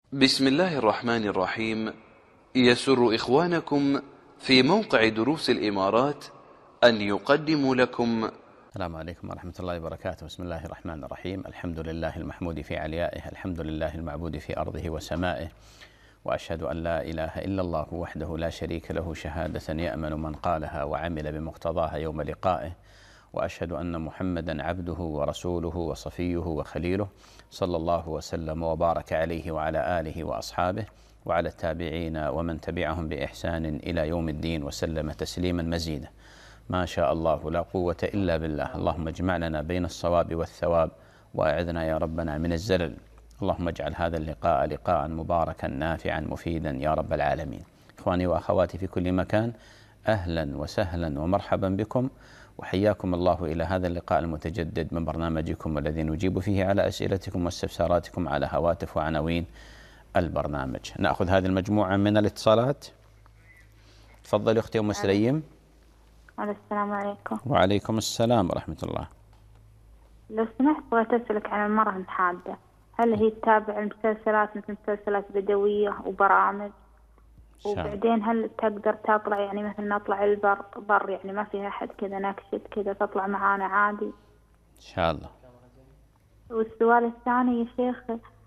بسم الله الرحمن الرحيم. يسر إخوانكم في موقع دروس الإمارات أن يقدموا لكم. السلام عليكم ورحمة الله وبركاته. بسم الله الرحمن الرحيم. الحمد لله المحمود في عليائه، الحمد لله المعبود في أرضه وسمائه، وأشهد أن لا إله إلا الله وحده لا شريك له شهادة يأمن من قالها وعمل بمقتضاها يوم لقائه، وأشهد أن محمدا عبده ورسوله وصفيه وخليله، صلى الله وسلم وبارك عليه وعلى آله وأصحابه وعلى التابعين ومن تبعهم بإحسان إلى يوم الدين وسلم تسليما مزيدا. ما شاء الله لا قوة إلا بالله. اللهم اجمع لنا بين الصواب والثواب، وأعذنا يا ربنا من الزلل. اللهم اجعل هذا اللقاء لقاء مباركا نافعا مفيدا يا رب العالمين. إخواني وأخواتي في كل مكان، أهلا وسهلا ومرحبا بكم، وحياكم الله إلى هذا اللقاء المتجدد من برنامجكم الذي نجيب فيه على أسئلتكم واستفساراتكم على هواتف وعناوين البرنامج. نأخذ هذه المجموعة من الاتصالات. تفضل أختي أم سليم. السلام عليكم. وعليكم السلام ورحمة الله. لو سمحت بغيت أسألك عن المرأة الحادة، هل هي تتابع المسلسلات مثل مسلسلات بدوية وبرامج؟ وبعدين هل تقدر تطلع يعني مثل نطلع البر يعني ما فيها أحد كذا نكشت كذا تطلع معانا عادي إن شاء الله. والسؤال الثاني يا شيخ،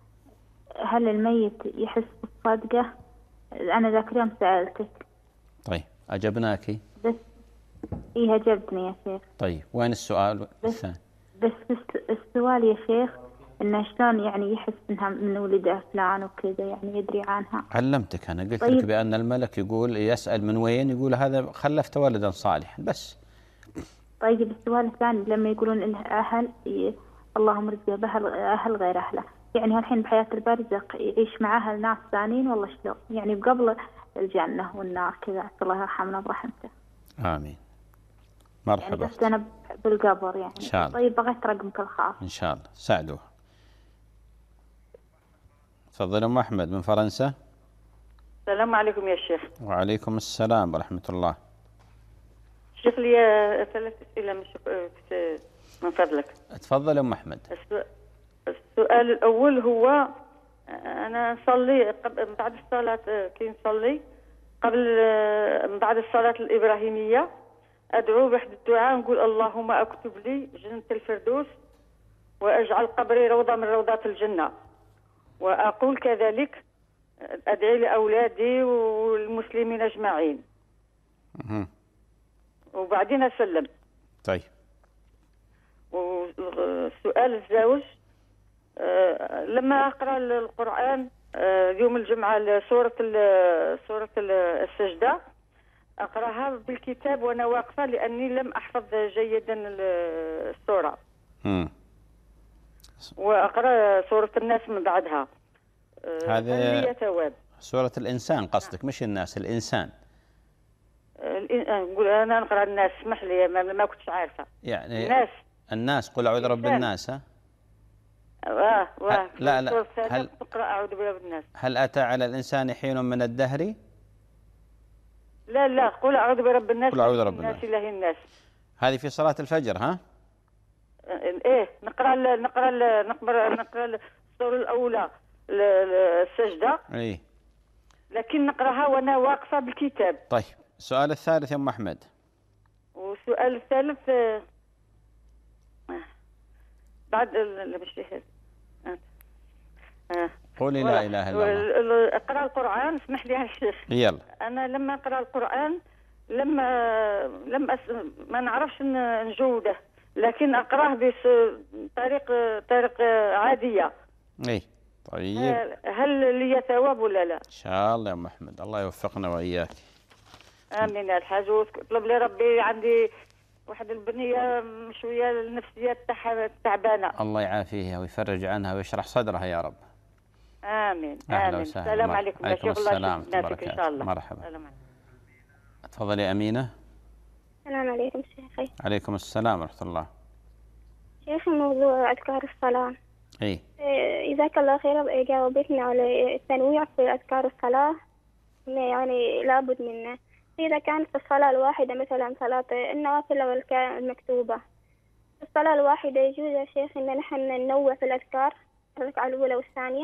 هل الميت يحس بالصدقة؟ أنا ذاك اليوم سألتك. طيب أجبناك. بس إيه أجبتني يا شيخ. طيب وين السؤال الثاني؟ بس السؤال يا شيخ إنه شلون يعني يحس إنها من ولده فلان وكذا يعني يدري عنها. علمتك أنا قلت طيب. لك بأن الملك يقول يسأل من وين، يقول هذا خلفت ولدا صالحا بس. طيب السؤال الثاني لما يقولون له أهل اللهم رزقه بأهل غير أهله، يعني الحين بحياة البرزخ يعيش مع أهل ناس ثانيين والله شلون؟ يعني قبل الجنة والنار كذا، الله يرحمنا برحمته. آمين. مرحبا. يعني بس أنا بالقبر يعني. إن شاء الله. طيب بغيت رقمك الخاص. إن شاء الله ساعدوه. تفضل أم أحمد من فرنسا. السلام عليكم يا شيخ. وعليكم السلام ورحمة الله. شيخ لي 3 أسئلة من فضلك. تفضل أم أحمد. السؤال الأول هو أنا نصلي بعد الصلاة كي نصلي قبل بعد الصلاة الإبراهيمية أدعو بحد الدعاء نقول اللهم أكتب لي جنة الفردوس وأجعل قبري روضة من روضات الجنة، وأقول كذلك أدعي لأولادي والمسلمين أجمعين. وبعدين أسلم. طيب. وسؤال الزوج، لما أقرأ القرآن يوم الجمعة سورة السجدة أقرأها بالكتاب وأنا واقفة لأني لم أحفظ جيدا السورة. وأقرأ سورة الناس من بعدها. هذا ثواب. سورة الإنسان قصدك مش الناس، الإنسان. أنا نقرأ الناس، اسمح لي ما كنتش عارفة. يعني الناس قل أعوذ برب الناس. ها؟ لا هل تقرأ أعوذ برب الناس؟ هل أتى على الإنسان حين من الدهر؟ لا قل أعوذ برب الناس. قل أعوذ برب الناس. إله الناس. هذه في صلاة الفجر. ها؟ إيه نقرأ السورة الأولى السجدة. إيه. لكن نقرأها وأنا واقفة بالكتاب. طيب السؤال الثالث يا أم أحمد. والسؤال الثالث بعد قولي لا إله إلا الله. اقرأ القرآن. اسمح لي يا شيخ. يلا. أنا لما أقرأ القرآن ما نعرفش نجوده، لكن أقرأه بطريق عادية. إيه. طيب هل لي ثواب ولا لا؟ إن شاء الله يا أم أحمد، الله يوفقنا وإياك. آمين يا الحاج. واطلب لي ربي، عندي واحد البنية شوية النفسية تعبانة. الله يعافيها ويفرج عنها ويشرح صدرها يا رب. آمين. أهلا وسهلا. السلام عليكم يا شيخ. الله يشفيك إن شاء الله. مرحبا. تفضلي أمينة. السلام عليكم شيخي. عليكم السلام ورحمة الله. شيخي موضوع أذكار الصلاة. إيه. جزاك الله خير، جاوبتنا على التنويع في أذكار الصلاة، يعني لابد منه. إذا كانت في الصلاة الواحدة مثلا صلاة النوافل والمكتوبة، الصلاة الواحدة يجوز يا شيخ إن نحن ننوع في الأذكار الركعة الأولى والثانية؟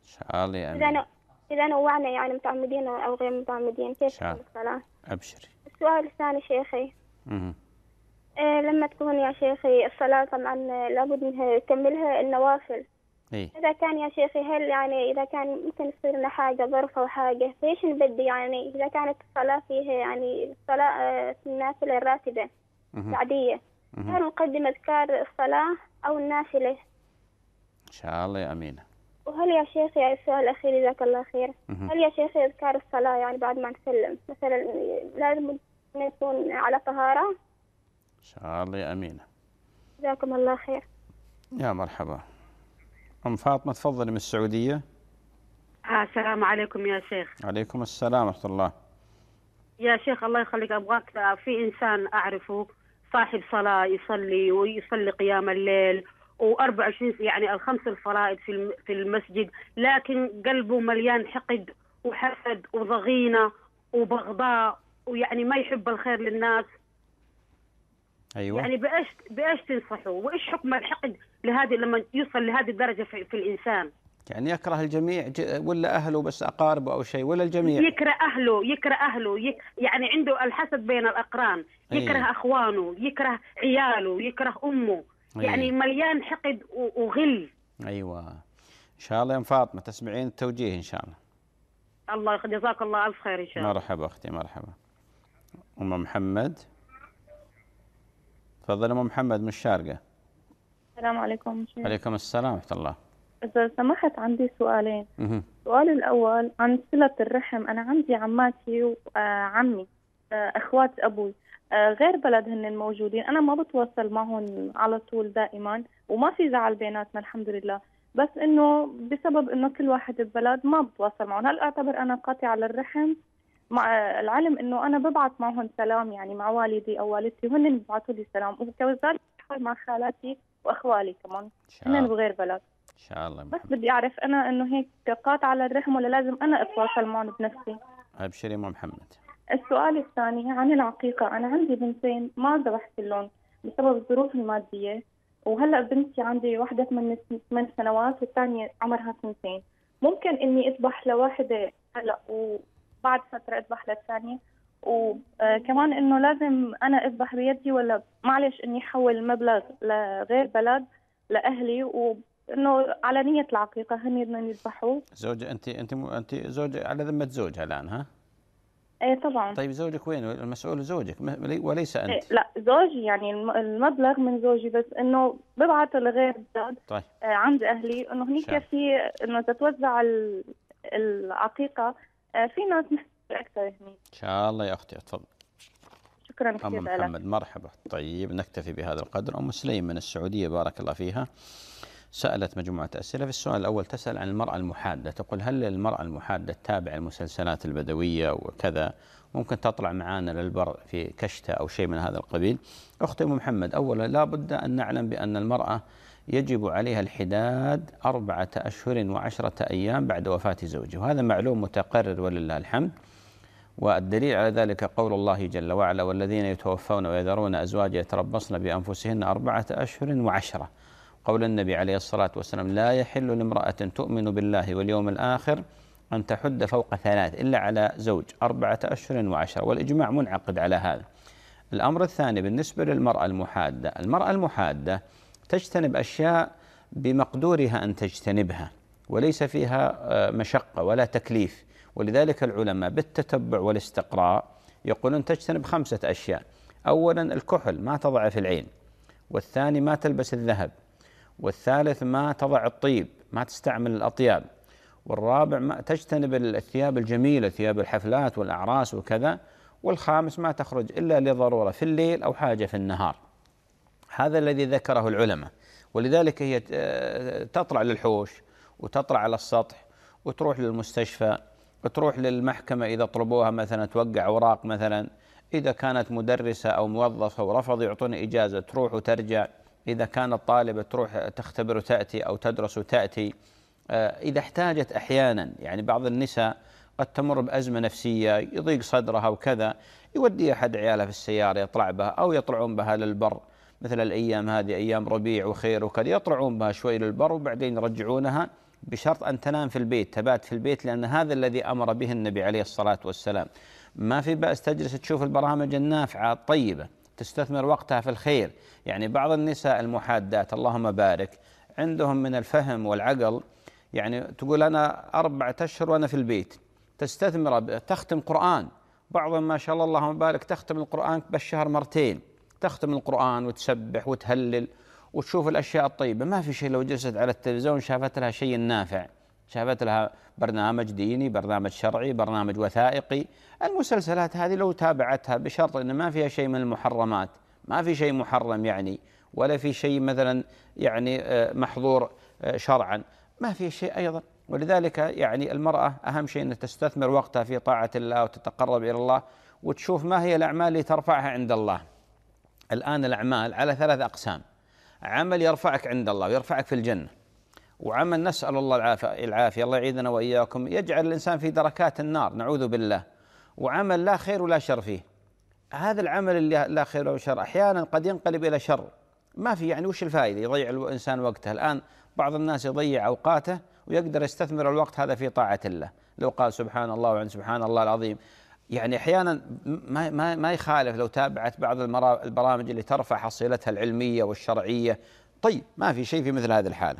شاء الله يا أمين. إذا نوعنا يعني متعمدين أو غير متعمدين كيف تكون الصلاة؟ أبشري. السؤال الثاني شيخي. لما تكون يا شيخي الصلاة طبعا لابد منها يكملها النوافل. إيه؟ إذا كان يا شيخي هل يعني إذا كان ممكن يصير لنا حاجة ظرف أو حاجة فإيش نبدي يعني إذا كانت الصلاة فيها يعني الصلاة النافلة الراتبة العادية هل نقدم أذكار الصلاة أو النافلة؟ إن شاء الله يا أمينة. وهل يا شيخ يعني السؤال الأخير جزاك الله خير هل يا شيخ أذكار الصلاة يعني بعد ما نسلم مثلا لازم نكون على طهارة؟ إن شاء الله يا أمينة. جزاكم الله خير. يا مرحبا. أم فاطمة تفضلي من السعودية. السلام عليكم يا شيخ. عليكم السلام ورحمة الله. يا شيخ الله يخليك أبغاك في إنسان أعرفه صاحب صلاة يصلي ويصلي قيام الليل و24 يعني الخمس الفرائض في المسجد لكن قلبه مليان حقد وحسد وضغينة وبغضاء ويعني ما يحب الخير للناس. أيوة. يعني بإيش تنصحه وإيش حكم الحقد لما يوصل لهذه الدرجة في الإنسان؟ يعني يكره الجميع ولا أهله بس أقاربه أو شيء ولا الجميع؟ يكره أهله يعني عنده الحسد بين الأقران يكره أيه. أخوانه يكره عياله يكره أمه يعني أيه. مليان حقد وغل. أيوة إن شاء الله يا فاطمة تسمعين التوجيه إن شاء الله. الله جزاك الله ألف خير إن شاء الله. مرحبا أختي مرحبا. أم محمد تفضل. أم محمد من الشارقة. السلام عليكم. عليكم السلام ورحمة الله. إذا سمحت عندي سؤالين. السؤال الأول عن صلة الرحم. أنا عندي عماتي وعمي أخوات أبوي غير بلد هن الموجودين. أنا ما بتواصل معهم على طول دائما وما في زعل بيناتنا الحمد لله بس إنه بسبب إنه كل واحد ببلد ما بتواصل معهم. هل أعتبر أنا قاطعة للرحم مع العلم إنه أنا ببعث معهم سلام يعني مع والدي أو والدتي وهن بيبعثوا لي سلام وكذلك مع خالاتي وأخوالي كمان هن بغير بلد. إن شاء الله. بس بدي أعرف أنا إنه هيك قاطعة على الرحم ولا لازم أنا أتواصل معهم بنفسي؟ أبشري أم محمد. السؤال الثاني عن العقيقة. أنا عندي بنتين ما ذبحت لهم بسبب الظروف المادية وهلأ بنتي عندي واحدة 8 سنوات والثانية عمرها 2. ممكن إني أذبح لواحدة هلأ وبعد فترة أذبح للثانية وكمان إنه لازم أنا أذبح بيدي ولا معلش إني أحول مبلغ لغير بلد لأهلي وإنه على نية العقيقة هن بدهم يذبحوا؟ زوجة أنت زوج على ذمة زوجها الآن ها؟ إيه طبعا. طيب زوجك وين؟ المسؤول زوجك وليس أنت. إيه لا زوجي يعني المبلغ من زوجي بس إنه ببعث لغير بلد. طيب. عند أهلي إنه هنيك في إنه تتوزع العقيقة في ناس أكثر هني. إن شاء الله يا أختي تفضل. شكرا كثير لك. أم محمد مرحبا. طيب نكتفي بهذا القدر. أم سليم من السعودية بارك الله فيها سألت مجموعة أسئلة. في السؤال الأول تسأل عن المرأة المحادة. تقول هل المرأة المحادة تتابع المسلسلات البدوية وكذا ممكن تطلع معانا للبر في كشتة أو شيء من هذا القبيل؟ أختي أم محمد أولا لا بد أن نعلم بأن المرأة يجب عليها الحداد 4 أشهر و10 أيام بعد وفاة زوجها وهذا معلوم متقرر ولله الحمد. والدليل على ذلك قول الله جل وعلا والذين يتوفون ويذرون أزواجا يتربصن بأنفسهن 4 أشهر و10. قول النبي عليه الصلاة والسلام لا يحل لامرأة تؤمن بالله واليوم الآخر أن تحد فوق 3 إلا على زوج 4 أشهر و10 والإجماع منعقد على هذا. الأمر الثاني بالنسبة للمرأة المحادة. المرأة المحادة تجتنب أشياء بمقدورها أن تجتنبها وليس فيها مشقة ولا تكليف ولذلك العلماء بالتتبع والاستقراء يقولون تجتنب 5 أشياء. أولا الكحل ما تضع في العين والثاني ما تلبس الذهب والثالث ما تضع الطيب ما تستعمل الأطياب والرابع ما تجتنب الثياب الجميلة ثياب الحفلات والأعراس وكذا والخامس ما تخرج إلا لضرورة في الليل أو حاجة في النهار. هذا الذي ذكره العلماء ولذلك هي تطلع للحوش وتطلع على السطح وتروح للمستشفى وتروح للمحكمة إذا طلبوها مثلا توقع أوراق مثلا إذا كانت مدرسة أو موظفة ورفض يعطوني إجازة تروح وترجع إذا كانت طالبة تروح تختبر وتأتي أو تدرس وتأتي. إذا احتاجت أحيانا يعني بعض النساء قد تمر بأزمة نفسية يضيق صدرها وكذا يودي أحد عيالها في السيارة يطلع بها أو يطلعون بها للبر مثل الأيام هذه أيام ربيع وخير وكذا يطلعون بها شوي للبر وبعدين يرجعونها بشرط أن تنام في البيت، تبات في البيت، لأن هذا الذي أمر به النبي عليه الصلاة والسلام. ما في بأس تجلس تشوف البرامج النافعة الطيبة، تستثمر وقتها في الخير. يعني بعض النساء المحادات اللهم بارك عندهم من الفهم والعقل، يعني تقول أنا 4 أشهر وأنا في البيت، تستثمر، تختم قرآن. بعضهم ما شاء الله اللهم بارك تختم القرآن بالشهر 2 مرتين، تختم القرآن وتسبح وتهلل وتشوف الأشياء الطيبة. ما في شيء لو جلست على التلفزيون شافت لها شيء نافع، شافت لها برنامج ديني، برنامج شرعي، برنامج وثائقي. المسلسلات هذه لو تابعتها بشرط أن ما فيها شيء من المحرمات، ما في شيء محرم يعني، ولا في شيء مثلا يعني محظور شرعا، ما في شيء أيضا. ولذلك يعني المرأة أهم شيء أن تستثمر وقتها في طاعة الله وتتقرب إلى الله، وتشوف ما هي الأعمال اللي ترفعها عند الله. الآن الأعمال على 3 أقسام: عمل يرفعك عند الله ويرفعك في الجنة، وعمل نسأل الله العافية الله يعيذنا وإياكم يجعل الإنسان في دركات النار نعوذ بالله، وعمل لا خير ولا شر فيه. هذا العمل اللي لا خير ولا شر أحيانا قد ينقلب إلى شر، ما في يعني وش الفائدة؟ يضيع الإنسان وقته. الآن بعض الناس يضيع أوقاته ويقدر يستثمر الوقت هذا في طاعة الله، لو قال سبحان الله وعند سبحان الله العظيم. يعني أحيانا ما يخالف لو تابعت بعض البرامج اللي ترفع حصيلتها العلمية والشرعية، طيب ما في شيء في مثل هذه الحالة.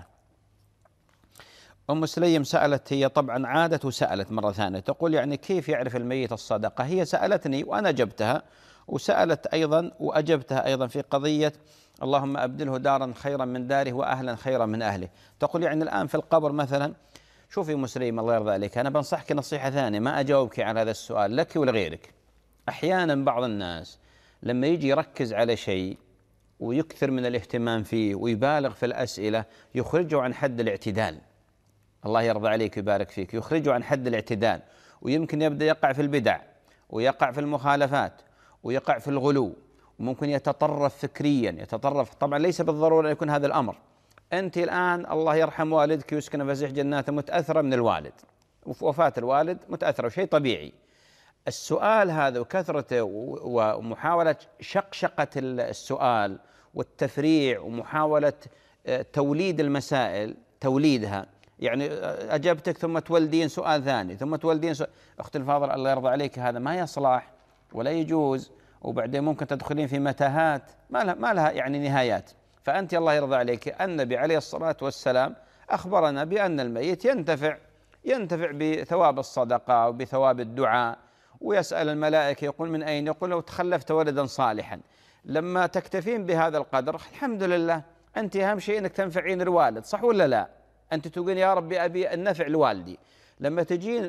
أم سليم سألت، هي طبعا عادت وسألت مرة ثانية، تقول يعني كيف يعرف الميت الصدقة؟ هي سألتني وأنا أجبتها، وسألت أيضا وأجبتها أيضا في قضية اللهم أبدله دارا خيرا من داره وأهلا خيرا من أهله. تقول يعني الآن في القبر مثلا، شوفي أم سليم الله يرضى عليك، أنا بنصحك نصيحة ثانية، ما أجاوبك على هذا السؤال لك ولغيرك. أحيانا بعض الناس لما يجي يركز على شيء ويكثر من الاهتمام فيه ويبالغ في الأسئلة يخرجه عن حد الاعتدال. الله يرضى عليك ويبارك فيك، يخرجه عن حد الاعتدال، ويمكن يبدأ يقع في البدع ويقع في المخالفات ويقع في الغلو، وممكن يتطرف فكريا، يتطرف. طبعا ليس بالضرورة أن يكون هذا الأمر. أنت الآن الله يرحم والدك ويسكن فسيح جناته متأثرة من الوالد، وفاة الوالد متأثرة، وشيء طبيعي. السؤال هذا وكثرته ومحاولة شقشقة السؤال والتفريع ومحاولة توليد المسائل، توليدها، يعني أجبتك ثم تولدين سؤال ثاني ثم تولدين سؤال. أختي الفاضل الله يرضى عليك، هذا ما يصلح ولا يجوز، وبعدين ممكن تدخلين في متاهات ما لها يعني نهايات. فأنت الله يرضى عليك النبي عليه الصلاة والسلام أخبرنا بأن الميت ينتفع بثواب الصدقة وبثواب الدعاء، ويسأل الملائكة يقول من أين؟ يقول لو تخلفت ولدا صالحا. لما تكتفين بهذا القدر الحمد لله، أنت أهم شيء أنك تنفعين الوالد، صح ولا لا؟ أنت تقول يا ربي أبي النفع لوالدي. لما تجين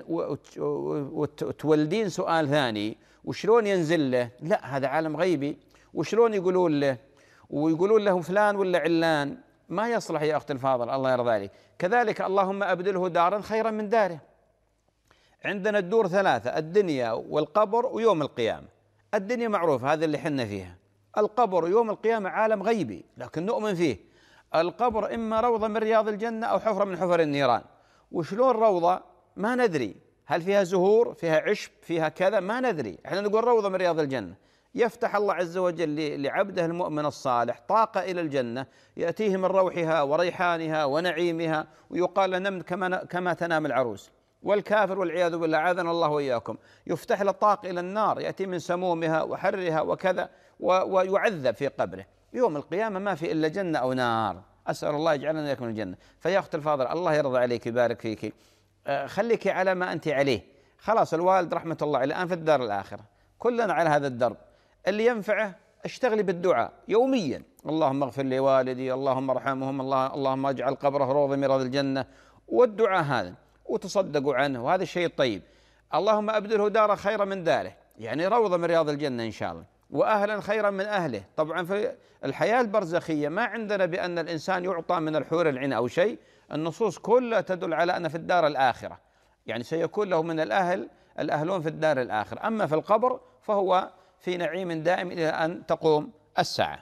وتولدين سؤال ثاني وشلون ينزل له؟ لا هذا عالم غيبي، وشلون يقولون له ويقولون له فلان ولا علان، ما يصلح يا أختي الفاضل الله يرضى عليك. كذلك اللهم أبدله دارا خيرا من داره. عندنا الدور 3، الدنيا والقبر ويوم القيامة. الدنيا معروف هذا اللي حنا فيها، القبر ويوم القيامة عالم غيبي لكن نؤمن فيه. القبر إما روضة من رياض الجنة أو حفرة من حفر النيران. وشلون روضة؟ ما ندري، هل فيها زهور، فيها عشب، فيها كذا، ما ندري. احنا نقول روضة من رياض الجنة. يفتح الله عز وجل لعبده المؤمن الصالح طاقة إلى الجنة، يأتيه من روحها وريحانها ونعيمها، ويقال له نم كما تنام العروس. والكافر والعياذ بالله عاذنا الله وإياكم يفتح له طاقة إلى النار، يأتي من سمومها وحرها وكذا، ويعذب في قبره. يوم القيامة ما في إلا جنة أو نار، أسأل الله يجعلنا إياكم الجنة. فيا أخت الفاضل الله يرضى عليك ويبارك فيك، خليك على ما أنت عليه. خلاص الوالد رحمة الله عليه الآن في الدار الآخرة، كلنا على هذا الدرب. اللي ينفعه اشتغلي بالدعاء يوميا، اللهم اغفر لي والدي، اللهم ارحمهم، اللهم اجعل قبره روضة من رياض الجنة، والدعاء هذا، وتصدقوا عنه، وهذا الشيء الطيب. اللهم أبدله دارا خيرا من داره، يعني روضة من رياض الجنة إن شاء الله، وأهلا خيرا من أهله. طبعا في الحياة البرزخية ما عندنا بأن الإنسان يعطى من الحور العين أو شيء، النصوص كلها تدل على أن في الدار الآخرة يعني سيكون له من الأهلون في الدار الآخرة. أما في القبر فهو في نعيم دائم إلى أن تقوم الساعة.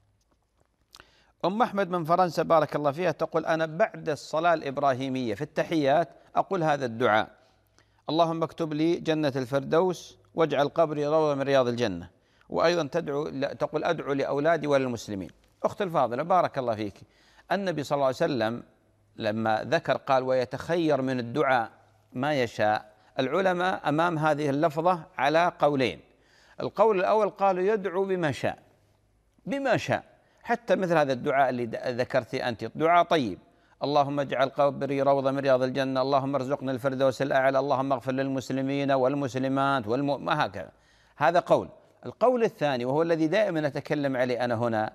أم أحمد من فرنسا بارك الله فيها تقول أنا بعد الصلاة الإبراهيمية في التحيات أقول هذا الدعاء: اللهم اكتب لي جنة الفردوس واجعل قبري روضة من رياض الجنة. وأيضا تقول أدعو لأولادي وللمسلمين. أخت الفاضلة بارك الله فيك، النبي صلى الله عليه وسلم لما ذكر قال ويتخير من الدعاء ما يشاء، العلماء أمام هذه اللفظة على قولين. القول الأول قالوا يدعو بما شاء، بما شاء، حتى مثل هذا الدعاء اللي ذكرتي أنت، دعاء طيب، اللهم اجعل قبري روضة من رياض الجنة، اللهم ارزقنا الفردوس الأعلى، اللهم اغفر للمسلمين والمسلمات ما هكذا. هذا قول. القول الثاني وهو الذي دائما أتكلم عليه أنا هنا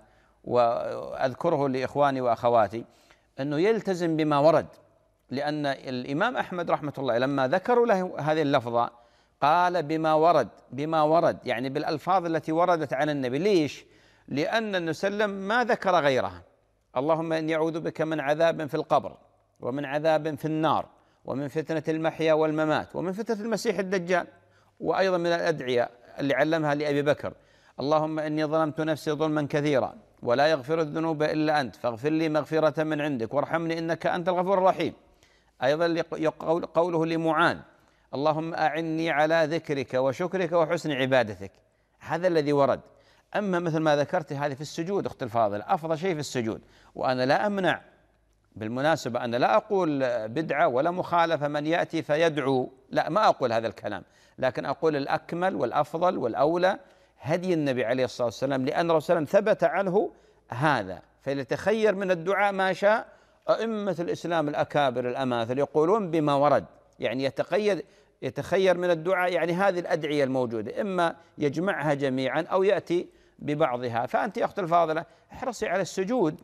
وأذكره لإخواني وأخواتي، أنه يلتزم بما ورد، لأن الإمام أحمد رحمة الله لما ذكروا له هذه اللفظة قال بما ورد، بما ورد يعني بالألفاظ التي وردت عن النبي. ليش؟ لأن النبي صلى الله عليه وسلم ما ذكر غيرها. اللهم إني أعوذ بك من عذاب في القبر، ومن عذاب في النار، ومن فتنة المحيا والممات، ومن فتنة المسيح الدجال. وأيضا من الأدعية اللي علمها لأبي بكر، اللهم إني ظلمت نفسي ظلما كثيرا ولا يغفر الذنوب إلا أنت فاغفر لي مغفرة من عندك وارحمني إنك أنت الغفور الرحيم. أيضا قوله لمعاذ، اللهم أعني على ذكرك وشكرك وحسن عبادتك. هذا الذي ورد. أما مثل ما ذكرت هذه في السجود أخت الفاضل، أفضل شيء في السجود. وأنا لا أمنع، بالمناسبة أنا لا أقول بدعة ولا مخالفة من يأتي فيدعو، لا، ما أقول هذا الكلام، لكن أقول الأكمل والأفضل والأولى هدي النبي عليه الصلاة والسلام، لأن الرسول صلى الله عليه وسلم ثبت عنه هذا. فليتخير من الدعاء ما شاء. أئمة الإسلام الأكابر الأماثل يقولون بما ورد، يعني يتخير من الدعاء، يعني هذه الأدعية الموجودة إما يجمعها جميعا أو يأتي ببعضها. فأنت يا أخت الفاضلة احرصي على السجود.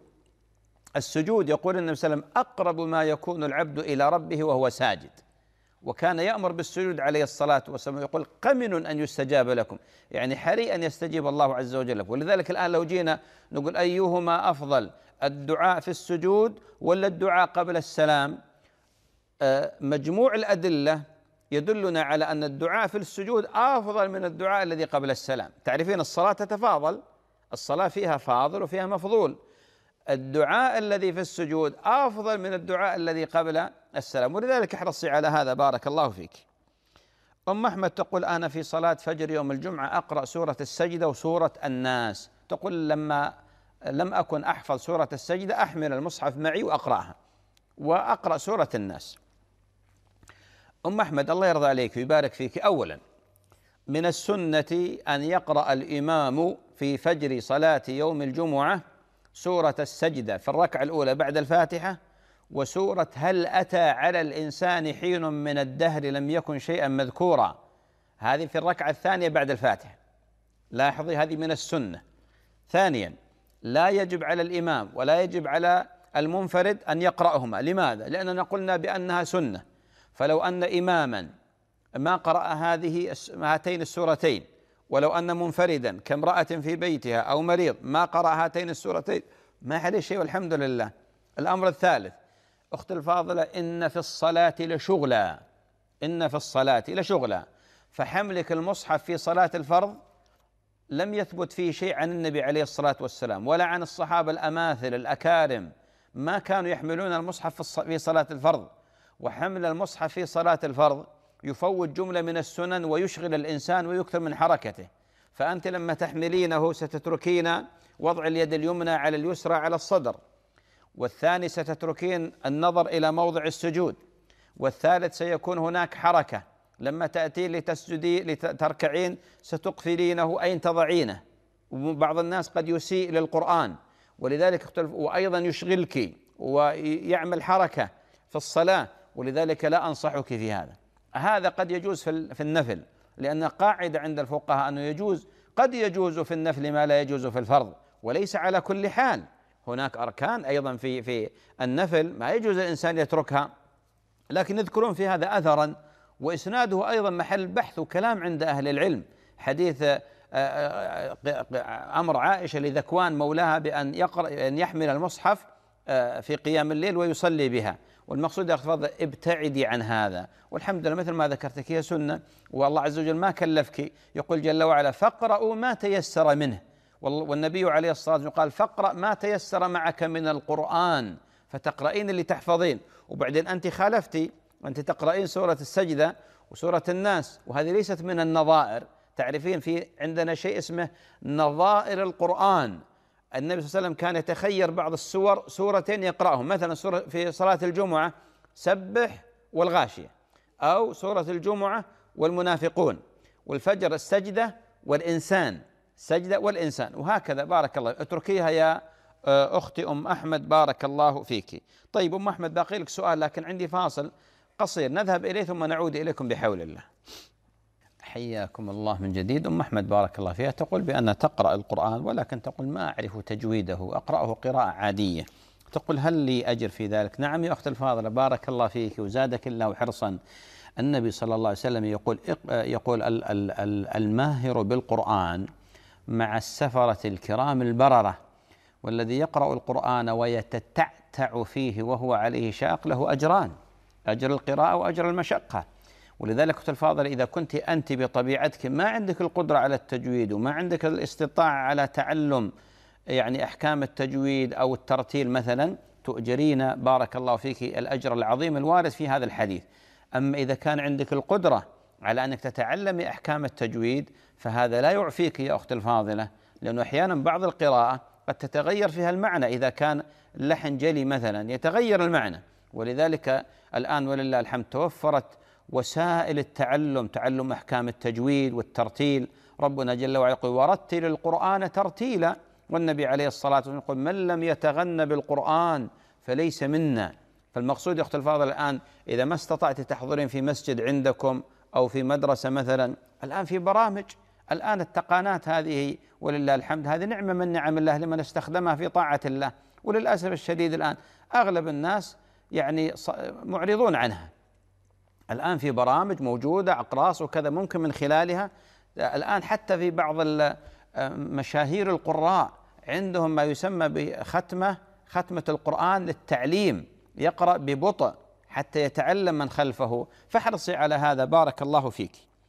السجود يقول النبي صلى الله عليه وسلم أقرب ما يكون العبد إلى ربه وهو ساجد، وكان يأمر بالسجود عليه الصلاة والسلام، يقول قمن أن يستجاب لكم، يعني حري أن يستجيب الله عز وجل لكم. ولذلك الآن لو جينا نقول أيهما أفضل، الدعاء في السجود ولا الدعاء قبل السلام، مجموع الأدلة يدلنا على أن الدعاء في السجود أفضل من الدعاء الذي قبل السلام. تعرفين الصلاة تتفاضل، الصلاة فيها فاضل وفيها مفضول. الدعاء الذي في السجود أفضل من الدعاء الذي قبل السلام، ولذلك احرصي على هذا. بارك الله فيك. أم أحمد تقول أنا في صلاة فجر يوم الجمعة أقرأ سورة السجدة وسورة الناس. تقول لما لم أكن أحفظ سورة السجدة أحمل المصحف معي وأقرأها وأقرأ سورة الناس. أم أحمد الله يرضى عليك ويبارك فيك، أولا من السنة أن يقرأ الإمام في فجر صلاة يوم الجمعة سورة السجدة في الركعة الأولى بعد الفاتحة، وسورة هل أتى على الإنسان حين من الدهر لم يكن شيئا مذكورا، هذه في الركعة الثانية بعد الفاتحة. لاحظي هذه من السنة. ثانيا لا يجب على الإمام ولا يجب على المنفرد أن يقرأهما. لماذا؟ لأننا قلنا بأنها سنة، فلو أن إماما ما قرأ هاتين السورتين، ولو أن منفردا كامرأة في بيتها أو مريض ما قرأ هاتين السورتين ما عليه شيء والحمد لله. الأمر الثالث أخت الفاضلة، إن في الصلاة لشغلا، إن في الصلاة لشغلا. فحملك المصحف في صلاة الفرض لم يثبت فيه شيء عن النبي عليه الصلاة والسلام ولا عن الصحابة الأماثل الأكارم، ما كانوا يحملون المصحف في صلاة الفرض. وحمل المصحف في صلاة الفرض يفوت جملة من السنن ويشغل الإنسان ويكثر من حركته. فأنت لما تحملينه ستتركين وضع اليد اليمنى على اليسرى على الصدر، والثاني ستتركين النظر إلى موضع السجود، والثالث سيكون هناك حركة لما تأتين لتسجدي لتركعين ستقفلينه أين تضعينه. وبعض الناس قد يسيء للقرآن ولذلك وأيضا يشغلك ويعمل حركة في الصلاة، ولذلك لا أنصحك في هذا. هذا قد يجوز في النفل، لأن قاعدة عند الفقهاء أنه يجوز، قد يجوز في النفل ما لا يجوز في الفرض، وليس على كل حال. هناك أركان أيضا في النفل ما يجوز الإنسان يتركها، لكن يذكرون في هذا أثرا وإسناده أيضا محل بحث وكلام عند أهل العلم. حديث أمر عائشة لذكوان مولاها بأن يحمل المصحف في قيام الليل ويصلي بها. والمقصود يا أخي ابتعدي عن هذا. والحمد لله مثل ما ذكرتك هي سنة، والله عز وجل ما كلفك، يقول جل وعلا فاقرأوا ما تيسر منه، والنبي عليه الصلاة والسلام قال فاقرأ ما تيسر معك من القرآن، فتقرأين اللي تحفظين. وبعدين أنت خالفتي، أنت تقرأين سورة السجدة وسورة الناس، وهذه ليست من النظائر. تعرفين في عندنا شيء اسمه نظائر القرآن. النبي صلى الله عليه وسلم كان يتخير بعض السور سورتين يقرأهم، مثلا سورة في صلاة الجمعة سبح والغاشية، أو سورة الجمعة والمنافقون، والفجر السجدة والإنسان، السجدة والإنسان، وهكذا. بارك الله، اتركيها يا أختي أم أحمد، بارك الله فيك. طيب أم أحمد، باقي لك سؤال لكن عندي فاصل قصير نذهب إليه ثم نعود إليكم بحول الله. حياكم الله من جديد. أم أحمد بارك الله فيها تقول بأن تقرأ القرآن ولكن تقول ما أعرف تجويده، أقرأه قراءة عادية، تقول هل لي أجر في ذلك؟ نعم يا أخت الفاضلة، بارك الله فيك وزادك الله حرصا. النبي صلى الله عليه وسلم يقول الماهر بالقرآن مع السفرة الكرام البررة، والذي يقرأ القرآن ويتتعتع فيه وهو عليه شاق له أجران، أجر القراءة وأجر المشقة. ولذلك أخت الفاضلة، إذا كنت أنت بطبيعتك ما عندك القدرة على التجويد وما عندك الاستطاعة على تعلم يعني أحكام التجويد أو الترتيل مثلا، تؤجرين بارك الله فيك الأجر العظيم الوارد في هذا الحديث. أما إذا كان عندك القدرة على أنك تتعلمي أحكام التجويد فهذا لا يعفيك يا أخت الفاضلة، لأنه أحيانا بعض القراءة قد تتغير فيها المعنى، إذا كان اللحن جلي مثلا يتغير المعنى. ولذلك الآن ولله الحمد توفرت وسائل التعلم، تعلم أحكام التجويد والترتيل. ربنا جل وعلا يقول ورتل القرآن ترتيلا، والنبي عليه الصلاة والسلام يقول من لم يتغن بالقرآن فليس منا. فالمقصود يا أخت الفاضل، الآن إذا ما استطعت تحضرين في مسجد عندكم أو في مدرسة مثلا، الآن في برامج، الآن التقانات هذه ولله الحمد هذه نعمة من نعم الله لمن استخدمها في طاعة الله. وللأسف الشديد الآن أغلب الناس يعني معرضون عنها. الآن في برامج موجودة أقراص وكذا ممكن من خلالها. الآن حتى في بعض مشاهير القراء عندهم ما يسمى ختمة القرآن للتعليم، يقرأ ببطء حتى يتعلم من خلفه، فاحرصي على هذا بارك الله فيك.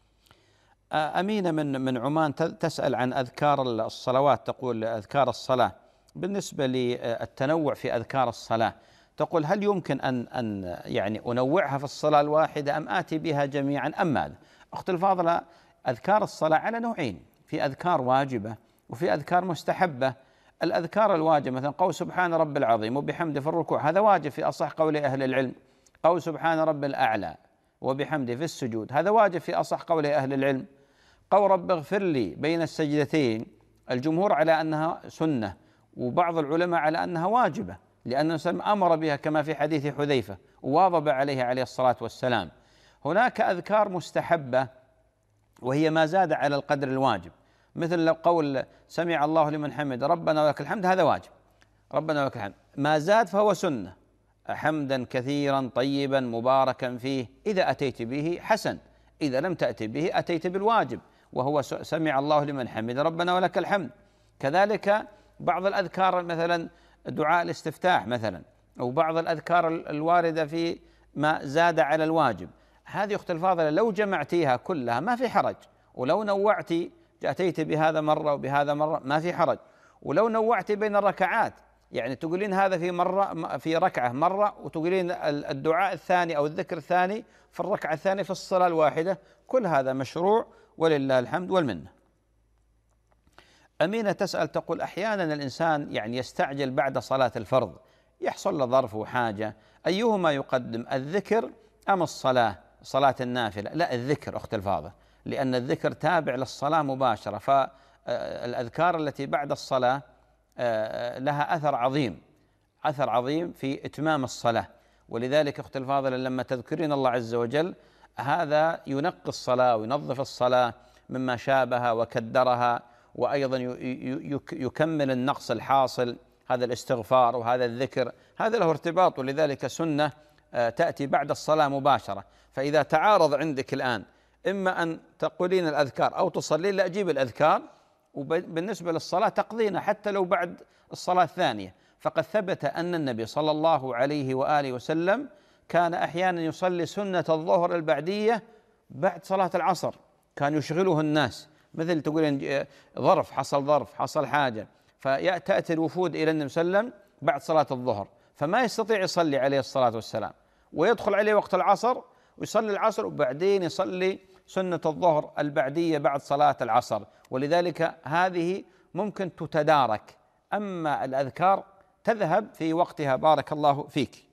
أمينة من عمان تسأل عن أذكار الصلوات، تقول أذكار الصلاة بالنسبة للتنوع في أذكار الصلاة، تقول هل يمكن أن يعني أنوعها في الصلاة الواحدة أم آتي بها جميعا أم ماذا؟ أخت الفاضلة، أذكار الصلاة على نوعين، في أذكار واجبة وفي أذكار مستحبة. الأذكار الواجبة مثلا قول سبحان رب العظيم وبحمده في الركوع، هذا واجب في أصح قول أهل العلم. قول سبحان رب الأعلى وبحمده في السجود، هذا واجب في أصح قول أهل العلم. قول رب اغفر لي بين السجدتين، الجمهور على أنها سنة وبعض العلماء على أنها واجبة، لأن النبي أمر بها كما في حديث حذيفة وواظب عليها عليه الصلاة والسلام. هناك أذكار مستحبة وهي ما زاد على القدر الواجب، مثل قول سمع الله لمن حمد ربنا ولك الحمد، هذا واجب ربنا ولك الحمد. ما زاد فهو سنة، حمدا كثيرا طيبا مباركا فيه، إذا أتيت به حسن، إذا لم تأتي به أتيت بالواجب وهو سمع الله لمن حمد ربنا ولك الحمد. كذلك بعض الأذكار مثلا دعاء الاستفتاح مثلا، أو بعض الأذكار الواردة في ما زاد على الواجب، هذه أخت الفاضلة لو جمعتيها كلها ما في حرج، ولو نوعتي أتيت بهذا مرة وبهذا مرة ما في حرج. ولو نوعتي بين الركعات، يعني تقولين هذا في ركعة مرة، وتقولين الدعاء الثاني أو الذكر الثاني في الركعة الثانية في الصلاة الواحدة، كل هذا مشروع ولله الحمد والمنة. أمينة تسأل تقول أحيانا الإنسان يعني يستعجل بعد صلاة الفرض، يحصل له ظرف وحاجة، أيهما يقدم الذكر أم الصلاة، صلاة النافلة؟ لا، الذكر أخت الفاضل، لأن الذكر تابع للصلاة مباشرة، فالأذكار التي بعد الصلاة لها أثر عظيم في إتمام الصلاة. ولذلك أخت الفاضلة لما تذكرين الله عز وجل هذا ينقي الصلاة وينظف الصلاة مما شابها وكدرها، وأيضا يكمل النقص الحاصل. هذا الاستغفار وهذا الذكر هذا له ارتباط، ولذلك سنة تأتي بعد الصلاة مباشرة. فإذا تعارض عندك الآن إما أن تقولين الأذكار أو تصلين، لا أجيب الأذكار، وبالنسبة للصلاة تقضين حتى لو بعد الصلاة الثانية. فقد ثبت أن النبي صلى الله عليه وآله وسلم كان أحيانا يصلي سنة الظهر البعدية بعد صلاة العصر، كان يشغله الناس، مثل تقولين ظرف حصل حاجة، فتأتي الوفود إلى النبي صلى الله عليه وسلم بعد صلاة الظهر، فما يستطيع يصلي عليه الصلاة والسلام، ويدخل عليه وقت العصر ويصلي العصر وبعدين يصلي سنة الظهر البعدية بعد صلاة العصر. ولذلك هذه ممكن تتدارك، أما الأذكار تذهب في وقتها. بارك الله فيك.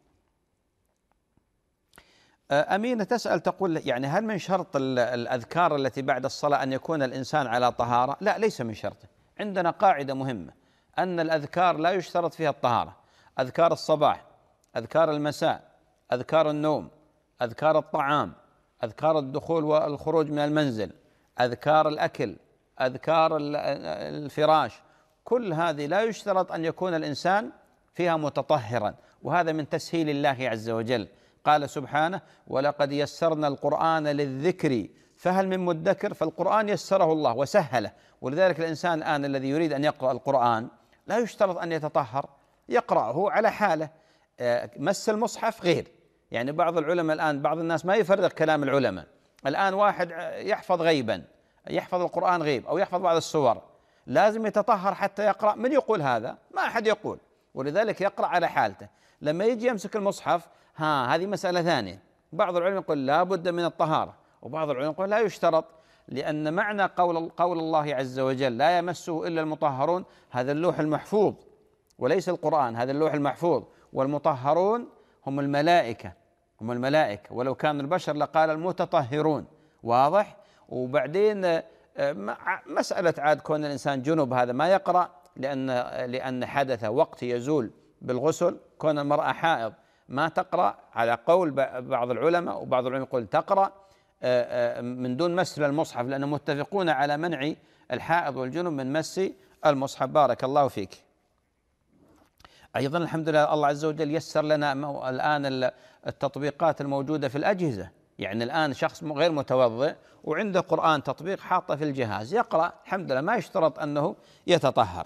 أمينة تسأل تقول يعني هل من شرط الأذكار التي بعد الصلاة أن يكون الإنسان على طهارة؟ لا، ليس من شرطه. عندنا قاعدة مهمة أن الأذكار لا يشترط فيها الطهارة. أذكار الصباح، أذكار المساء، أذكار النوم، أذكار الطعام، أذكار الدخول والخروج من المنزل، أذكار الأكل، أذكار الفراش، كل هذه لا يشترط أن يكون الإنسان فيها متطهرا، وهذا من تسهيل الله عز وجل. قال سبحانه: ولقد يسرنا القرآن للذكر فهل من مدكر. فالقرآن يسره الله وسهله، ولذلك الإنسان الآن الذي يريد أن يقرأ القرآن لا يشترط أن يتطهر، يقرأه على حاله. مس المصحف غير، يعني بعض العلماء الآن، بعض الناس ما يفرق كلام العلماء. الآن واحد يحفظ غيبا، يحفظ القرآن غيب أو يحفظ بعض السور، لازم يتطهر حتى يقرأ. من يقول هذا؟ ما أحد يقول، ولذلك يقرأ على حالته. لما يجي يمسك المصحف هذه مسألة ثانية. بعض العلماء يقول لا بد من الطهارة، وبعض العلماء يقول لا يشترط، لأن معنى قول الله عز وجل لا يمسه إلا المطهرون، هذا اللوح المحفوظ وليس القرآن، هذا اللوح المحفوظ، والمطهرون هم الملائكة، هم الملائكة، ولو كان البشر لقال المتطهرون. واضح؟ وبعدين مسألة عاد كون الإنسان جنب هذا ما يقرأ، لأن حدث وقت يزول بالغسل. كون المرأة حائض ما تقرأ على قول بعض العلماء، وبعض العلماء يقول تقرأ من دون مس المصحف، لأنهم متفقون على منع الحائض والجنب من مس المصحف. بارك الله فيك. أيضا الحمد لله الله عز وجل يسر لنا الآن التطبيقات الموجودة في الأجهزة. يعني الآن شخص غير متوضئ وعنده قرآن تطبيق حاطه في الجهاز يقرأ، الحمد لله ما يشترط أنه يتطهر.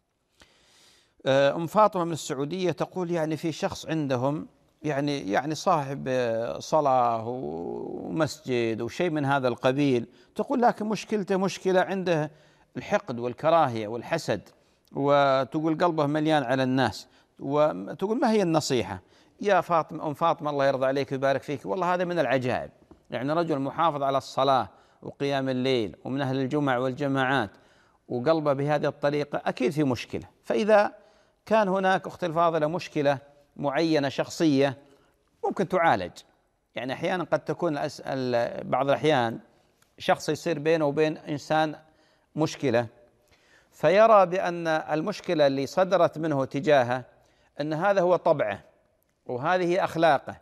أم فاطمة من السعودية تقول يعني في شخص عندهم يعني صاحب صلاة ومسجد وشيء من هذا القبيل، تقول لكن مشكلته مشكلة عنده الحقد والكراهية والحسد، وتقول قلبه مليان على الناس، وتقول ما هي النصيحة يا فاطمة؟ أم فاطمة الله يرضى عليك ويبارك فيك، والله هذا من العجائب. يعني رجل محافظ على الصلاة وقيام الليل ومن أهل الجمع والجماعات وقلبه بهذه الطريقة، أكيد في مشكلة. فإذا كان هناك أختي الفاضلة مشكلة معينة شخصية ممكن تعالج. يعني أحيانا قد تكون بعض الأحيان شخص يصير بينه وبين إنسان مشكلة، فيرى بأن المشكلة اللي صدرت منه تجاهه أن هذا هو طبعه، وهذه أخلاقه،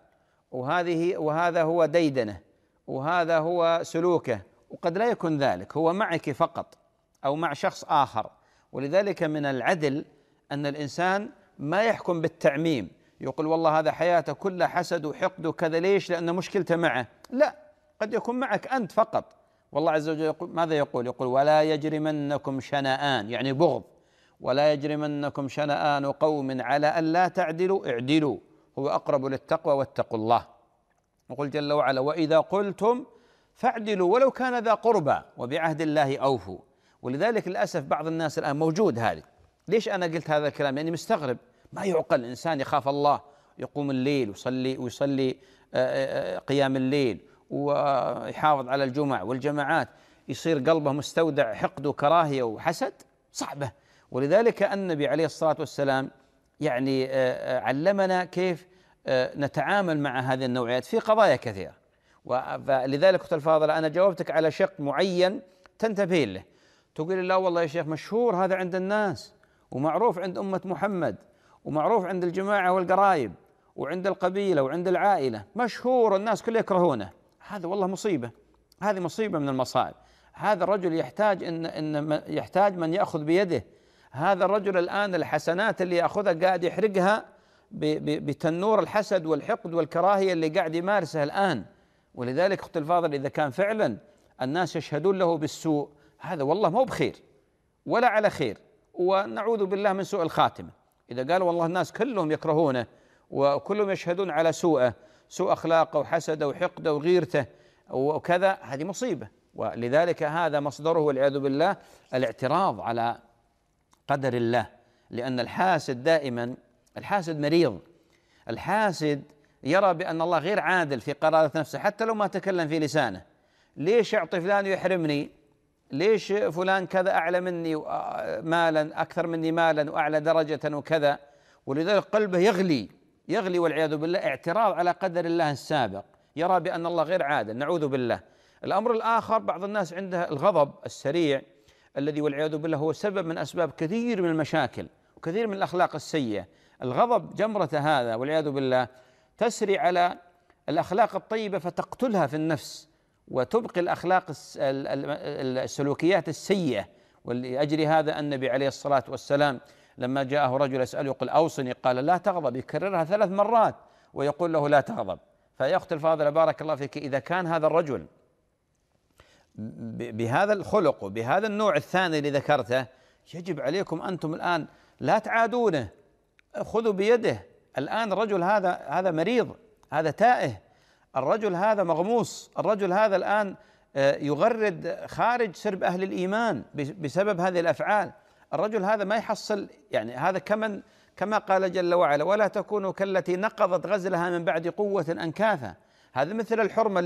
وهذا هو ديدنه، وهذا هو سلوكه، وقد لا يكون ذلك، هو معك فقط أو مع شخص آخر. ولذلك من العدل أن الإنسان ما يحكم بالتعميم، يقول والله هذا حياته كلها حسد وحقد وكذا، ليش؟ لأن مشكلته معه. لا، قد يكون معك أنت فقط. والله عز وجل يقول ماذا يقول؟ يقول ولا يجرمنكم شنآن، يعني بغض، ولا يجرمنكم شنآن قوم على أن لا تعدلوا اعدلوا هو أقرب للتقوى واتقوا الله. يقول جل وعلا وإذا قلتم فاعدلوا ولو كان ذا قربى وبعهد الله أوفوا. ولذلك للأسف بعض الناس الآن موجود هذه. ليش أنا قلت هذا الكلام؟ لأني مستغرب، ما يعقل إنسان يخاف الله يقوم الليل ويصلي قيام الليل ويحافظ على الجمع والجماعات، يصير قلبه مستودع حقد وكراهية وحسد، صعبة. ولذلك النبي عليه الصلاة والسلام يعني علمنا كيف نتعامل مع هذه النوعيات في قضايا كثيرة. فلذلك أختي الفاضلة أنا جاوبتك على شق معين تنتبه له. تقول لا والله يا شيخ مشهور هذا عند الناس، ومعروف عند أمة محمد، ومعروف عند الجماعة والقرايب، وعند القبيلة وعند العائلة، مشهور الناس كله يكرهونه. هذا والله مصيبة، هذه مصيبة من المصائب. هذا الرجل يحتاج من يأخذ بيده. هذا الرجل الآن الحسنات اللي يأخذها قاعد يحرقها بتنور الحسد والحقد والكراهية اللي قاعد يمارسها الآن. ولذلك أختي الفاضل إذا كان فعلا الناس يشهدون له بالسوء، هذا والله مو بخير ولا على خير، ونعوذ بالله من سوء الخاتمة. إذا قال والله الناس كلهم يكرهونه وكلهم يشهدون على سوءه، سوء أخلاقه وحسده وحقده وغيرته وكذا، هذه مصيبة. ولذلك هذا مصدره والعياذ بالله الاعتراض على قدر الله. لأن الحاسد دائما، الحاسد مريض، الحاسد يرى بأن الله غير عادل في قرارة نفسه حتى لو ما تكلم في لسانه. ليش يعطي فلان ويحرمني؟ ليش فلان كذا أعلى مني مالا، أكثر مني مالا وأعلى درجة وكذا، ولذلك قلبه يغلي والعياذ بالله، اعتراض على قدر الله السابق، يرى بأن الله غير عادل، نعوذ بالله. الأمر الآخر، بعض الناس عنده الغضب السريع الذي والعياذ بالله هو سبب من أسباب كثير من المشاكل وكثير من الأخلاق السيئة. الغضب جمرة هذا والعياذ بالله تسري على الأخلاق الطيبة فتقتلها في النفس، وتبقي الأخلاق السلوكيات السيئة. ولأجل هذا النبي عليه الصلاة والسلام لما جاءه رجل يسأله يقول أوصني، قال لا تغضب، يكررها 3 مرات ويقول له لا تغضب. فيا أختي الفاضلة بارك الله فيك، إذا كان هذا الرجل بهذا الخلق وبهذا النوع الثاني اللي ذكرته، يجب عليكم أنتم الآن لا تعادونه، خذوا بيده. الآن الرجل هذا مريض، هذا تائه، الرجل هذا مغموس، الرجل هذا الآن يغرد خارج سرب أهل الإيمان بسبب هذه الأفعال. الرجل هذا ما يحصل، يعني هذا كما قال جل وعلا ولا تكونوا كالتي نقضت غزلها من بعد قوة أنكاثا. هذا مثل الحرمة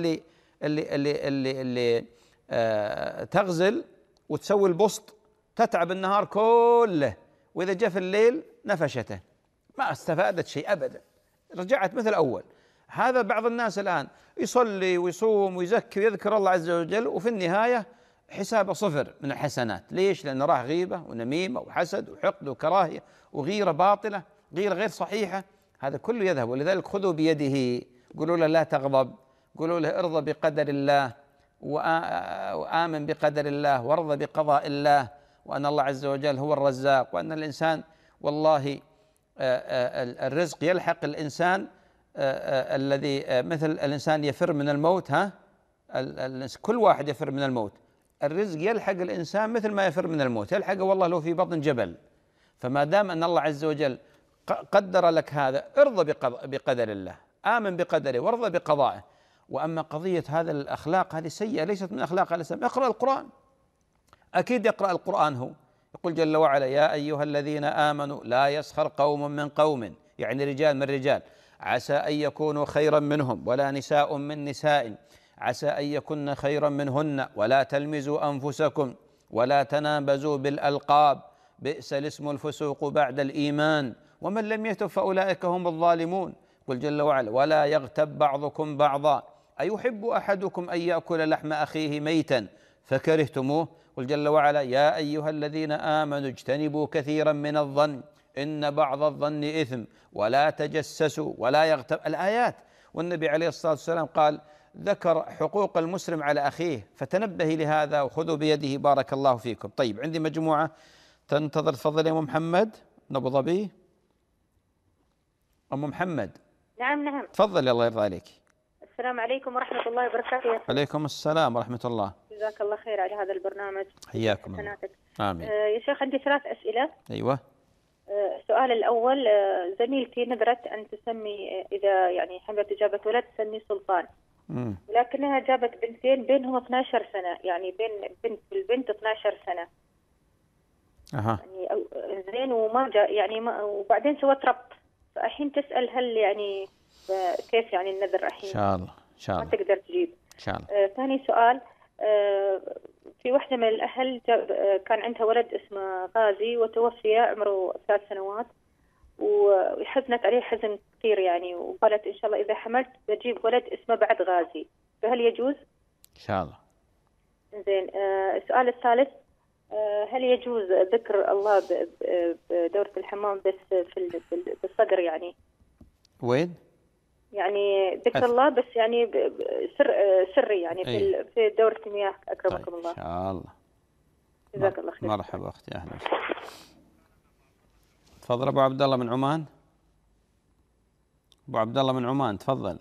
اللي تغزل وتسوي البسط، تتعب النهار كله، وإذا جاء في الليل نفشته، ما استفادت شيء أبدا، رجعت مثل أول. هذا بعض الناس الآن يصلي ويصوم ويزكي ويذكر الله عز وجل، وفي النهاية حسابه 0 من الحسنات. ليش؟ لأنه راح غيبة ونميمة وحسد وحقد وكراهية وغيرة باطلة، غيرة غير صحيحة، هذا كله يذهب. ولذلك خذوا بيده، قولوا له لا تغضب، قولوا له ارضى بقدر الله وآمن بقدر الله وارضى بقضاء الله، وأن الله عز وجل هو الرزاق، وأن الإنسان والله الرزق يلحق الإنسان الذي مثل الإنسان يفر من الموت، كل واحد يفر من الموت، الرزق يلحق الإنسان مثل ما يفر من الموت، يلحقه والله لو في بطن جبل. فما دام أن الله عز وجل قدر لك هذا، ارضى بقدر الله، آمن بقدره وارضى بقضائه. وأما قضية هذا الأخلاق هذه سيئة، ليست من أخلاق الإسلام. اقرأ القرآن، أكيد يقرأ القرآن هو. يقول جل وعلا يا أيها الذين آمنوا لا يسخر قوم من قوم، يعني رجال من رجال، عسى أن يكونوا خيرا منهم، ولا نساء من نساء عسى أن يكن خيرا منهن، ولا تلمزوا أنفسكم ولا تنابزوا بالألقاب، بئس الاسم الفسوق بعد الإيمان، ومن لم يتب فأولئك هم الظالمون. قل جل وعلا ولا يغتب بعضكم بعضا أيحب أحدكم أن يأكل لحم أخيه ميتا فكرهتموه. قل جل وعلا يا أيها الذين آمنوا اجتنبوا كثيرا من الظن إن بعض الظن إثم ولا تجسسوا ولا يغتب، الآيات. والنبي عليه الصلاة والسلام قال ذكر حقوق المسلم على أخيه، فتنبهي لهذا وخذوا بيده. بارك الله فيكم. طيب عندي مجموعة تنتظر، تفضل يا أم محمد من أبو ظبي. أم محمد. نعم تفضل الله يرضى عليك. السلام عليكم ورحمة الله وبركاته. عليكم السلام ورحمة الله. جزاك الله خير على هذا البرنامج. حياكم الله. آمين. يا شيخ عندي 3 أسئلة. أيوة. السؤال الأول، زميلتي نذرت أن تسمي إذا يعني حملت وجابت ولد تسمي سلطان، ولكنها جابت بنتين بينهم 12 سنة، يعني بين البنت 12 سنة. يعني زين وما جاء يعني وبعدين سوت ربط، فالحين تسأل هل يعني كيف يعني النذر الحين؟ إن شاء الله إن شاء الله ما تقدر تجيب. إن شاء الله. ثاني سؤال، في واحدة من الأهل كان عندها ولد اسمه غازي وتوفي عمره 3 سنوات، وحزنت عليه حزن كثير يعني، وقالت إن شاء الله إذا حملت بجيب ولد اسمه بعد غازي، فهل يجوز؟ إن شاء الله. زين. السؤال الثالث، هل يجوز ذكر الله بدورة الحمام بس بالصدر يعني؟ وين؟ يعني ذكر الله بس يعني سري يعني في دورة المياه. أكرمكم طيب. الله. إن شاء الله. جزاك الله خير. مرحبا أختي، أهلا وسهلا. تفضل أبو عبد الله من عمان. أبو عبد الله من عمان تفضل.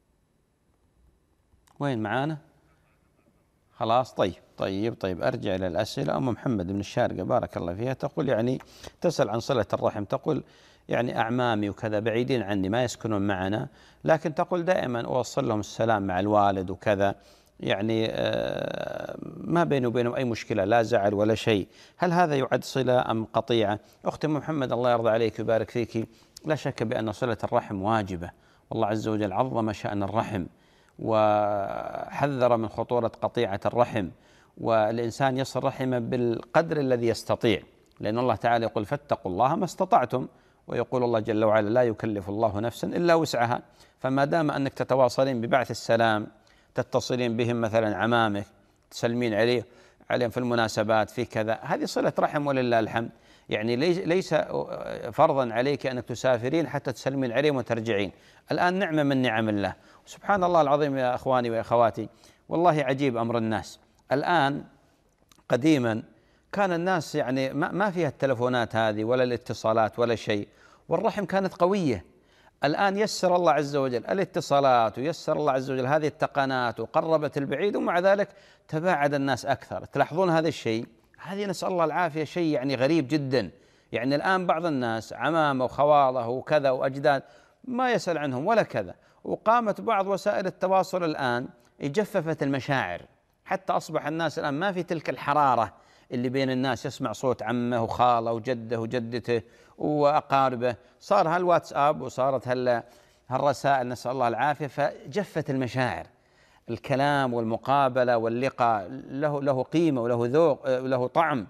وين معانا؟ خلاص. طيب أرجع إلى الأسئلة. أم محمد من الشارقة بارك الله فيها تقول يعني تسأل عن صلة الرحم، تقول يعني أعمامي وكذا بعيدين عني ما يسكنون معنا، لكن تقول دائما أوصل لهم السلام مع الوالد وكذا، يعني ما بيني وبينهم أي مشكلة، لا زعل ولا شيء. هل هذا يعد صلة أم قطيعة؟ أختي محمد الله يرضى عليك ويبارك فيك، لا شك بأن صلة الرحم واجبة، والله عز وجل عظم شأن الرحم وحذر من خطورة قطيعة الرحم، والإنسان يصل رحمه بالقدر الذي يستطيع، لأن الله تعالى يقول فاتقوا الله ما استطعتم، ويقول الله جل وعلا لا يكلف الله نفسا إلا وسعها. فما دام أنك تتواصلين ببعث السلام، تتصلين بهم مثلا عمامك، تسلمين عليهم في المناسبات في كذا، هذه صلة رحم ولله الحمد. يعني ليس فرضا عليك أنك تسافرين حتى تسلمين عليهم وترجعين. الآن نعمة من نعم الله. سبحان الله العظيم يا أخواني وأخواتي، والله عجيب أمر الناس. الآن قديما كان الناس يعني ما فيها التلفونات هذه ولا الاتصالات ولا شيء، والرحم كانت قوية. الآن يسر الله عز وجل الاتصالات، ويسر الله عز وجل هذه التقنات، وقربت البعيد، ومع ذلك تباعد الناس أكثر. تلاحظون هذا الشيء؟ هذه نسأل الله العافية، شيء يعني غريب جدا. يعني الآن بعض الناس عمامه وخواله وكذا وأجداد ما يسأل عنهم ولا كذا. وقامت بعض وسائل التواصل الآن جففت المشاعر، حتى أصبح الناس الآن ما في تلك الحرارة اللي بين الناس، يسمع صوت عمه وخاله وجده وجدته وأقاربه. صار هالواتساب وصارت هالرسائل، نسأل الله العافية، فجفت المشاعر. الكلام والمقابلة واللقاء له قيمة وله ذوق وله طعم،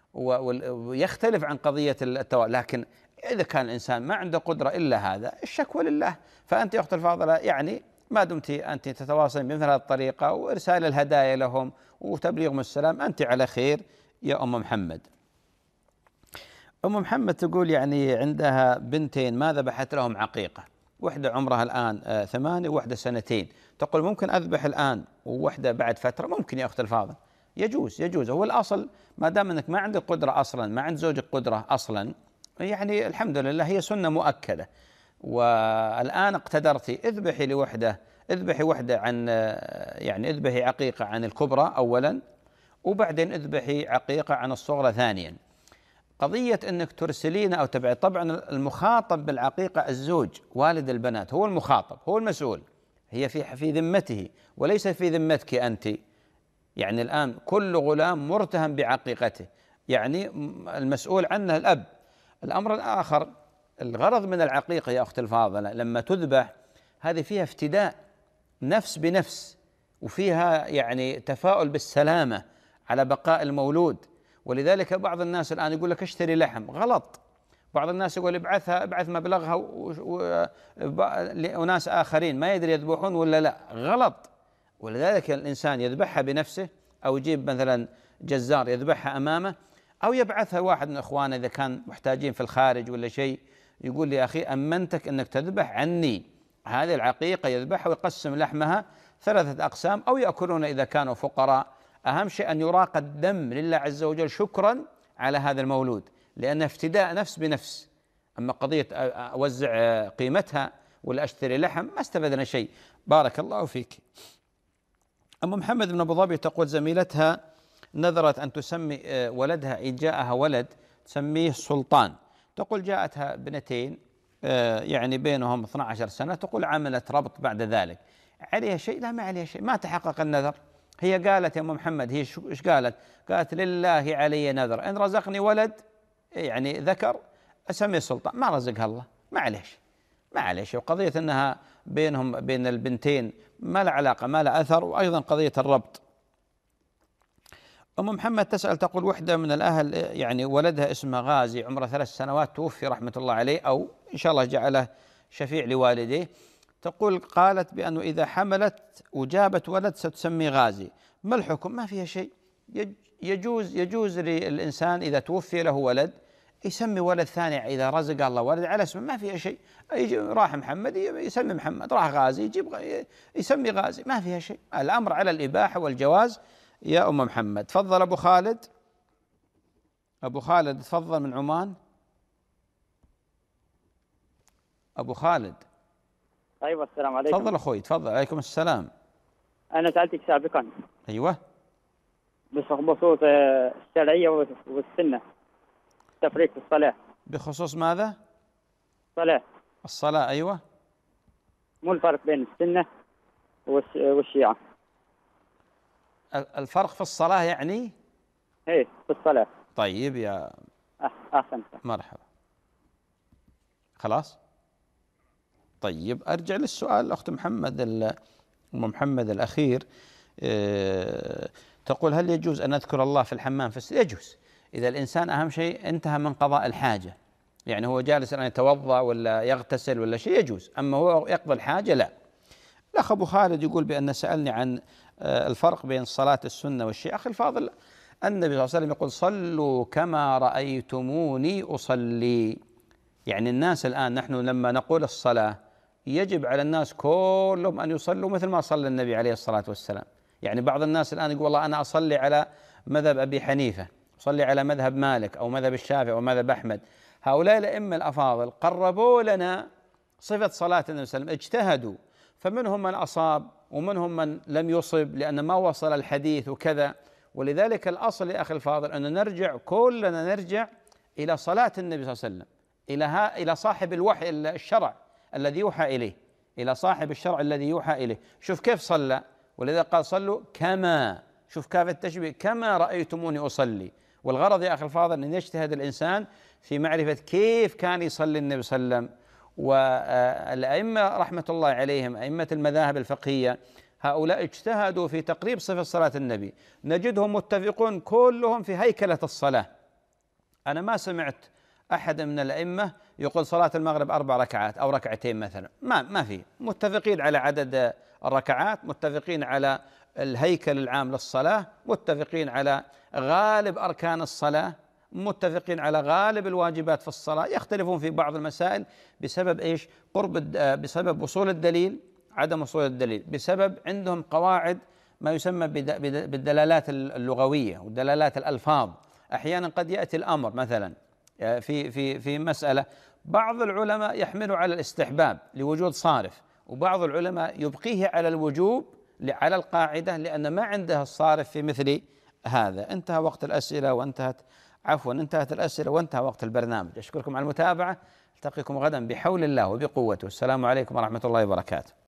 ويختلف عن قضية التواصل. لكن إذا كان الإنسان ما عنده قدرة إلا هذا، الشكوى لله. فأنت يا أخت الفاضلة يعني ما دمت أنت تتواصلين بمثل هذه الطريقة وإرسال الهدايا لهم وتبليغهم السلام، أنت على خير يا أم محمد. أم محمد تقول يعني عندها بنتين ما ذبحت لهم عقيقة، وحدة عمرها الآن 8 ووحدة 2 سنين. تقول ممكن أذبح الآن ووحدة بعد فترة؟ ممكن يا أخت الفاضل، يجوز. هو الأصل ما دام أنك ما عندك قدرة أصلا، ما عند زوجك قدرة أصلا، يعني الحمد لله هي سنة مؤكدة. والآن اقتدرتي اذبحي لوحدة، اذبحي وحدة عن يعني اذبحي عقيقة عن الكبرى أولا، وبعدين اذبحي عقيقة عن الصغرى ثانيا. قضية أنك ترسلين أو تبعي، طبعا المخاطب بالعقيقة الزوج والد البنات، هو المخاطب، هو المسؤول، هي في ذمته وليس في ذمتك أنت. يعني الآن كل غلام مرتهن بعقيقته، يعني المسؤول عنه الأب. الأمر الآخر، الغرض من العقيقة يا أخت الفاضلة لما تذبح، هذه فيها افتداء نفس بنفس، وفيها يعني تفاؤل بالسلامة على بقاء المولود. ولذلك بعض الناس الآن يقول لك اشتري لحم، غلط. بعض الناس يقول ابعث مبلغها لأناس آخرين ما يدري يذبحون ولا لا، غلط. ولذلك الإنسان يذبحها بنفسه، أو يجيب مثلا جزار يذبحها أمامه، أو يبعثها واحد من إخوانه إذا كان محتاجين في الخارج ولا شيء، يقول لي يا أخي أمنتك أنك تذبح عني هذه العقيقة، يذبحها ويقسم لحمها 3 أقسام، أو يأكلون إذا كانوا فقراء. أهم شيء أن يراق الدم لله عز وجل شكرا على هذا المولود، لأن افتداء نفس بنفس. أما قضية أوزع قيمتها ولا أشتري لحم ما استفدنا شيء. بارك الله فيك. أم محمد بن أبو ظبي تقول زميلتها نذرت أن تسمي ولدها إن جاءها ولد تسميه سلطان. تقول جاءتها 2 يعني بينهم 12 سنة، تقول عملت ربط بعد ذلك، عليها شيء؟ لا، ما عليها شيء، ما تحقق النذر. هي قالت يا أم محمد، هي إيش قالت؟ قالت لله علي نذر إن رزقني ولد يعني ذكر أسميه سلطان، ما رزقها الله، ما عليه شيء. وقضية أنها بينهم بين البنتين ما له علاقة، ما له أثر. وأيضا قضية الربط. أم محمد تسأل تقول وحدة من الأهل يعني ولدها اسمه غازي عمره 3 سنوات توفي رحمة الله عليه، أو إن شاء الله جعله شفيع لوالديه. تقول قالت بأنه إذا حملت وجابت ولد ستسمي غازي، ما الحكم؟ ما فيها شيء، يجوز للإنسان إذا توفي له ولد يسمي ولد ثاني إذا رزق الله ولد على اسمه، ما فيها شيء. يجي راح محمد يسمي محمد، راح غازي يسمي غازي، ما فيها شيء. الأمر على الإباحة والجواز يا أم محمد. تفضل أبو خالد. أبو خالد تفضل من عمان. أبو خالد. أيوة السلام عليكم. تفضل أخوي، تفضل. عليكم السلام. أنا سألتك سابقا. أيوة. بخصوص الشرعية والسنة، تفريق في الصلاة. بخصوص ماذا؟ الصلاة. أيوة. مو الفرق بين السنة والشيعة؟ الفرق في الصلاة يعني؟ إيه في الصلاة. طيب يا أحسن. مرحبا. خلاص. طيب أرجع للسؤال الأخت محمد الأخير. تقول هل يجوز أن أذكر الله في الحمام؟ يجوز، إذا الإنسان أهم شيء انتهى من قضاء الحاجة، يعني هو جالس أن يتوضأ ولا يغتسل ولا شيء يجوز، أما هو يقضي الحاجة لا. الأخ أبو خالد يقول بأن سألني عن الفرق بين صلاة السنة والشيء. أخي الفاضل، النبي صلى الله عليه وسلم يقول صلوا كما رأيتموني أصلي. يعني الناس الآن نحن لما نقول الصلاة يجب على الناس كلهم أن يصلوا مثل ما صلى النبي عليه الصلاة والسلام. يعني بعض الناس الآن يقول والله أنا أصلي على مذهب أبي حنيفة، أصلي على مذهب مالك أو مذهب الشافعي أو مذهب أحمد. هؤلاء الأئمة الأفاضل قربوا لنا صفة صلاة النبي صلى الله عليه وسلم، اجتهدوا، فمنهم من أصاب ومنهم من لم يصب لأن ما وصل الحديث وكذا. ولذلك الأصل يا أخي الفاضل أن نرجع كلنا نرجع إلى صلاة النبي صلى الله عليه وسلم، إلى صاحب الوحي الشرع الذي يوحى إليه، إلى صاحب الشرع الذي يوحى إليه. شوف كيف صلى، ولذا قال صلوا كما، شوف كاف التشبيه، كما رأيتموني أصلي. والغرض يا أخي الفاضل أن يجتهد الإنسان في معرفة كيف كان يصلي النبي صلى الله عليه وسلم. والأئمة رحمة الله عليهم أئمة المذاهب الفقهية هؤلاء اجتهدوا في تقريب صفة صلاة النبي، نجدهم متفقون كلهم في هيكلة الصلاة. أنا ما سمعت أحد من الأئمة يقول صلاة المغرب 4 ركعات أو ركعتين مثلا، ما في، متفقين على عدد الركعات، متفقين على الهيكل العام للصلاة، متفقين على غالب أركان الصلاة، متفقين على غالب الواجبات في الصلاة. يختلفون في بعض المسائل بسبب إيش؟ بسبب وصول الدليل، عدم وصول الدليل، بسبب عندهم قواعد ما يسمى بالدلالات اللغوية ودلالات الألفاظ. أحيانا قد يأتي الأمر مثلا في مسألة، بعض العلماء يحمله على الاستحباب لوجود صارف، وبعض العلماء يبقيه على الوجوب على القاعدة لأن ما عنده الصارف في مثل هذا. انتهى وقت الأسئلة انتهت الأسئلة وانتهى وقت البرنامج. أشكركم على المتابعة، التقيكم غدا بحول الله وبقوته. السلام عليكم ورحمة الله وبركاته.